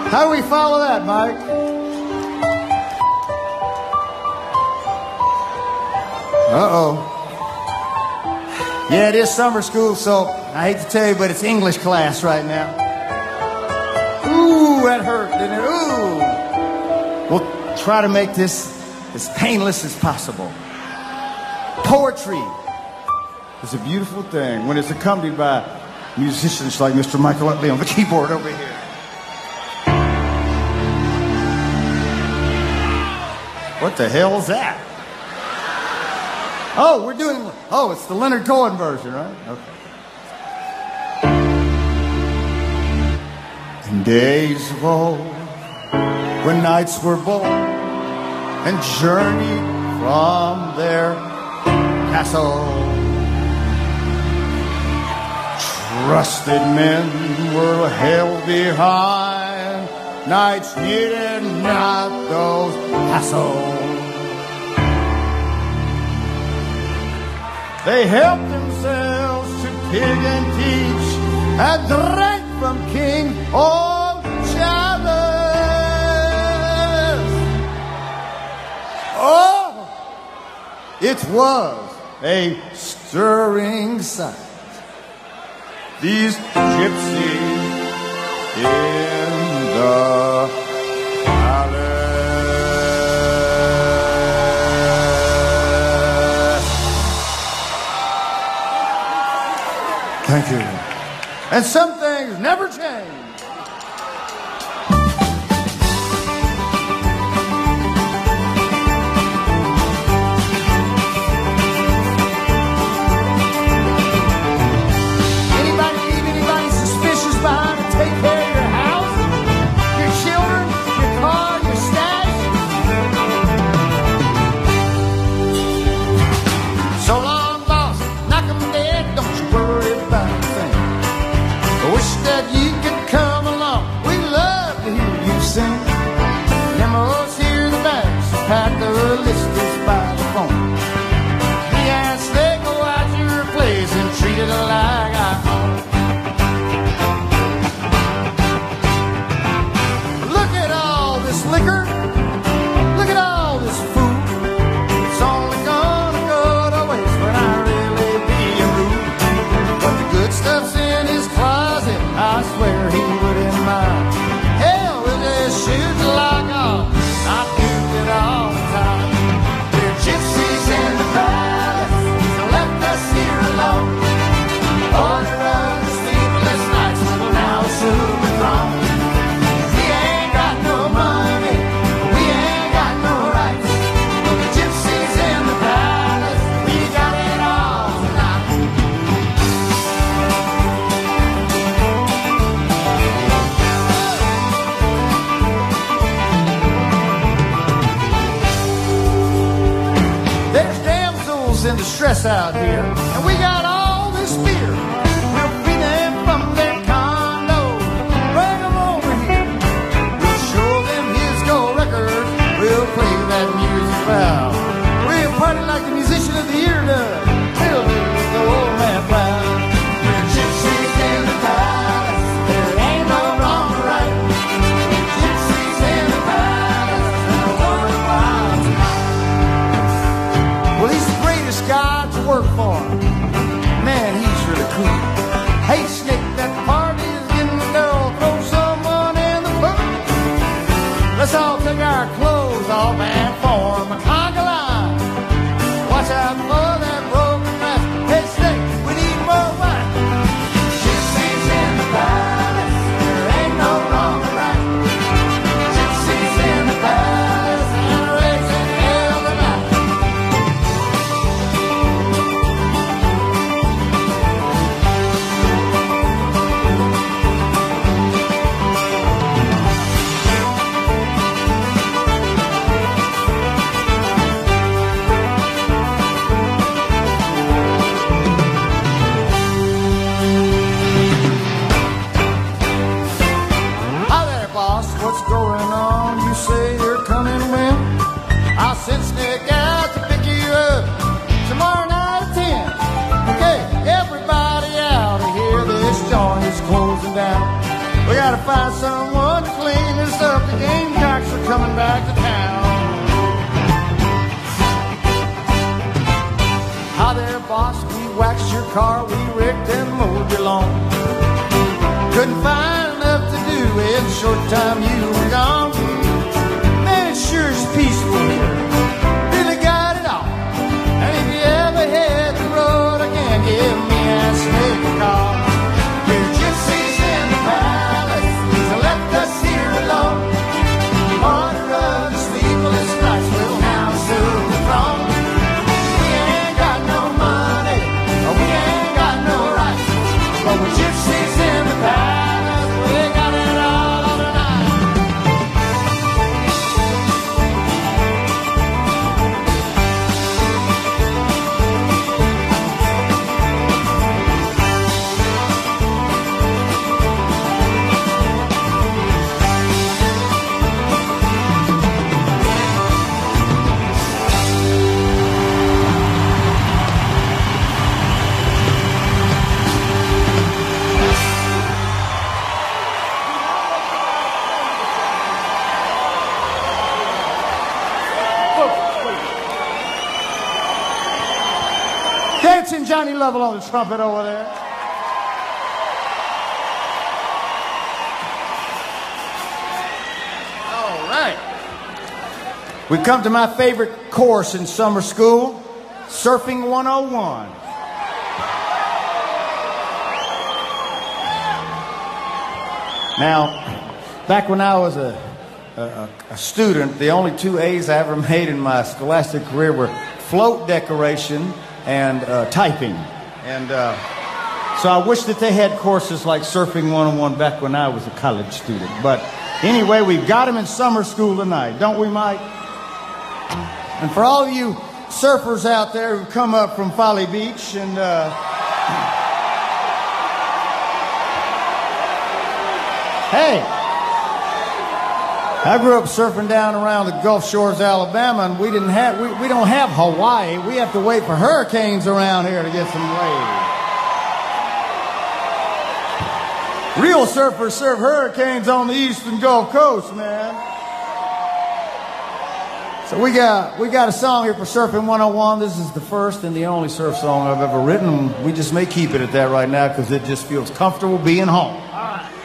How do we follow that, Mike? Uh-oh. Yeah, it is summer school, so I hate to tell you, but it's English class right now. Ooh, that hurt, didn't it? Ooh. We'll try to make this as painless as possible. Poetry is a beautiful thing when it's accompanied by musicians like Mr. Michael Utley on the keyboard over here. What the hell's that? Oh, we're doing... Oh, it's the Leonard Cohen version, right? Okay. In days of old, when knights were born and journeyed from their castle, trusted men were held behind. Knights needed not those hassles. They helped themselves to pig and peach and drank from King old chalice. Oh, it was a stirring sight. These gypsies in the palace. Thank you. And some things never change. Out here, and we got all this beer. We'll free them from their condo, bring them over here. We'll show them his gold record. We'll play that music loud. We'll party like the musician of the year does. We'll do the old man proud. We're gypsies in the palace. There ain't no wrong or right. Gypsies in the palace, and the world wild tonight. Well, he's the greatest guy work for him. Man, he's really cool. Hey, Snake, that party's getting the girl. Throw someone in the book. Let's all take our clothes off and form a conga line. Watch out for that broken glass. Hey, Snake, we need more wine. Gypsies in the palace. There ain't no wrong or right. Gypsies in the palace. And raising hell tonight. What's going on? You say you're coming when? I'll send Snake out to pick you up tomorrow night at 10. Okay, everybody out of here. This joint is closing down. We gotta find someone to clean it the Gamecocks are coming back to town. Hi there, boss, we waxed your car, we rigged and mowed your lawn. Couldn't find enough to do in the short time you were gone. Man, it sure is peaceful here, really got it all. And if you ever hit the road again, give me a snake call. We're gypsies in the palace, so left us here alone. Order of the sleepless nights will now soon be gone. We ain't got no money, we ain't got no rights, but we're gypsies in the palace, we got it all tonight. Dancing Johnny Lovell on the trumpet over there. All right. We come to my favorite course in summer school, Surfing 101. Now, back when I was a student, the only 2 A's I ever made in my scholastic career were float decoration and typing. And so I wish that they had courses like Surfing 101 back when I was a college student. But anyway, we've got them in summer school tonight, don't we, Mike? And for all of you surfers out there who come up from Folly Beach and hey, I grew up surfing down around the Gulf Shores, Alabama, and we don't have Hawaii. We have to wait for hurricanes around here to get some waves. Real surfers surf hurricanes on the eastern Gulf Coast, man. So we got a song here for Surfing 101. This is the first and the only surf song I've ever written. We just may keep it at that right now because it just feels comfortable being home. All right.